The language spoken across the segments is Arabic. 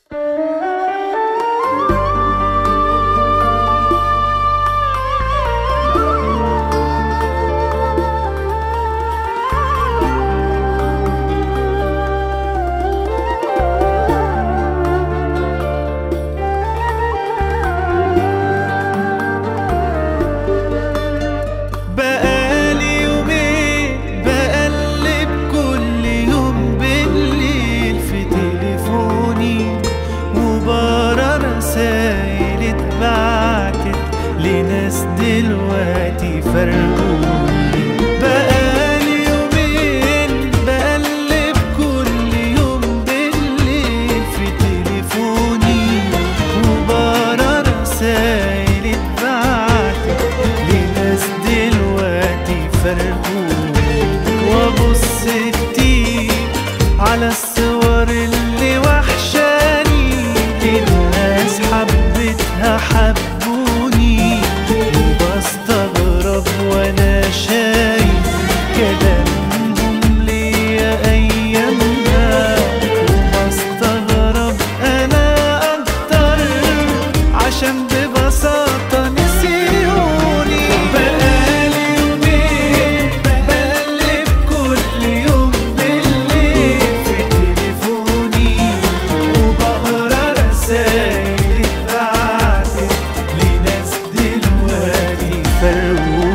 لناس دلوقتي فرقوني. بقالي يومين بقلب كل يوم بالليل في تليفوني وبقرا رسايل اتبعتت لناس دلوقتي فرقوني. وابص كتير على الصور اللي وحشاني، الناس حبتها حبوني، وبستغرب وانا شايف كلامهم ليا ايامها، وبستغرب انا اكتر عشان ببساطة نسيوني. بقالي يومين بقلب كل يوم بالليل في تليفوني وبقرا رسايل اتبعتت لناس دلوقتي فرقوني.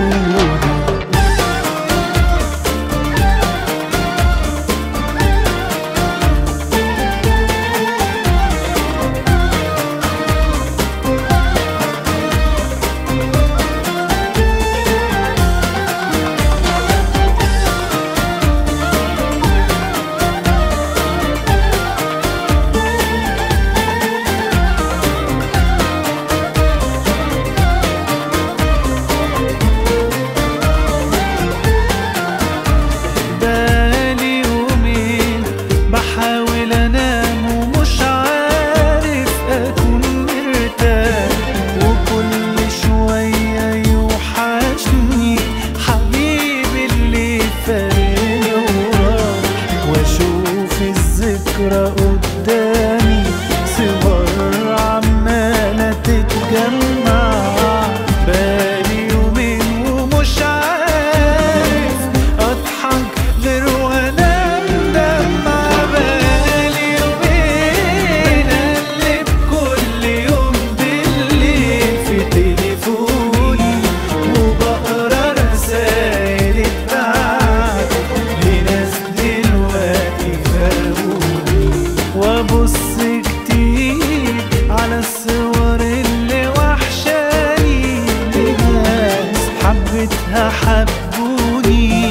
بحاول انام ومش عارف اكون مرتاح، وكل شوية يوحشني حبيبي اللي فارقنا وراح، واشوف الذكرى قدامي صور عمالة تتجمع. بقالي يومين ومش عارف اضحك غير وانا مدمع. بقالي يومين اقلب كل يوم بالليل في تليفوني وبقرا رسايل اتبعتت لناس دلوقتي فرقوني. وابص كتير على الصور اللي وحشاني، الناس حبتها حبوني،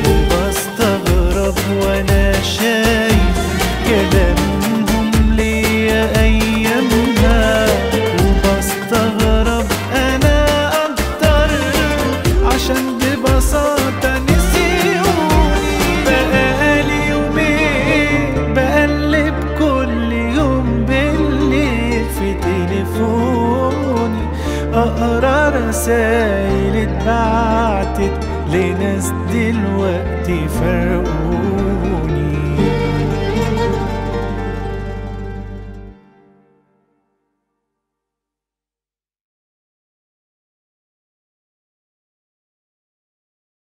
وبستغرب وانا شايف كلامهم ليا ايامها، وبستغرب انا اكتر عشان ببساطة نسيوني. بقالي يومين بقلب كل يوم بالليل في تليفوني اقرا رسايل اتبعتت لناس دلوقتي فرقوني.